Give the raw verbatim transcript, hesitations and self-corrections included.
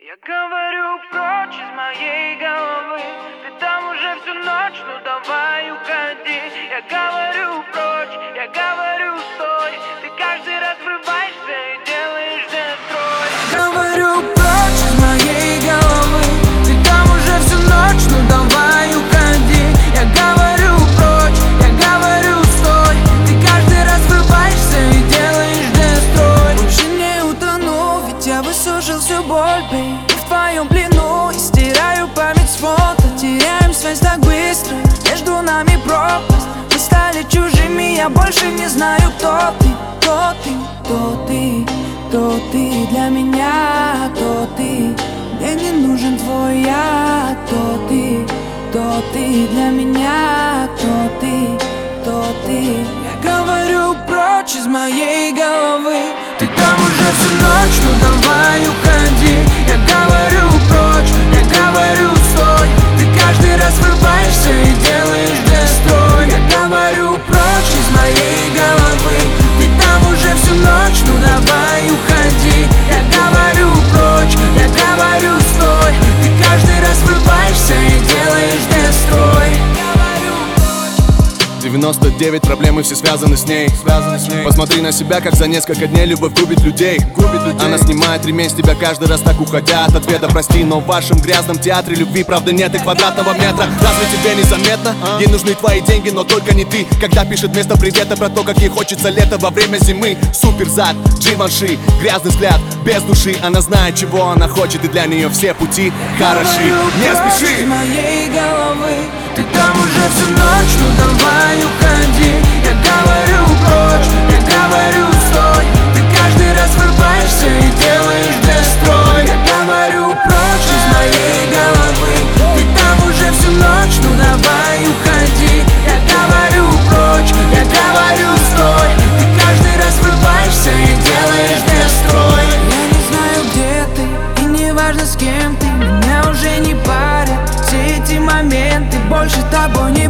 Я говорю прочь из моей головы, ты там уже всю ночь, ну давай уходи. Я говорю прочь, я говорю стой, ты каждый раз врываешься и делаешь дестрой. Говорю прочь из моей головы, ты там уже всю ночь, ну давай уходи. Я говорю прочь, я говорю стой, ты каждый раз врываешься и делаешь дестрой. Больше не утону, ведь я высушил всю боль, бей. В твоем плену и стираю память с фото. Теряем связь так быстро, между нами пропасть. Мы стали чужими, я больше не знаю, кто ты. Кто ты, кто ты, кто ты для меня, кто ты. Мне не нужен твой я, кто ты, кто ты для меня, кто ты, кто ты. Я говорю прочь из моей головы, ты там уже всю ночь, ну давай уходи. Я говорю прочь, я говорю стой, ты каждый раз врываешься и делаешь дестрой. Я говорю прочь из моей головы, ты там уже всю ночь, ну давай уходи. Я говорю прочь, я говорю стой, ты каждый раз врываешься и делаешь дестрой. девяносто девять проблемы, все связаны с ней. связаны с ней Посмотри на себя, как за несколько дней любовь губит людей. губит людей Она снимает ремень с тебя каждый раз, так уходя от ответа. Прости, но в вашем грязном театре любви правда нет и квадратного метра. Разве тебе незаметно? А? Ей нужны твои деньги, но только не ты. Когда пишет вместо привета про то, как ей хочется лето во время зимы. Супер зад, Givenchy, грязный взгляд, без души. Она знает, чего она хочет, и для нее все пути хороши. Не спеши из моей головы, ты там уже всю ночь, ну давай уходи. Я говорю прочь, я говорю стой, ты каждый раз врываешься и делаешь дестрой. Я говорю прочь из моей головы, ты там уже всю ночь, ну давай уходи. Я говорю прочь, я говорю стой, ты каждый раз врываешься и делаешь дестрой. Я не знаю, где ты, и не важно, с кем ты, меня уже не парят все эти моменты, больше тобой не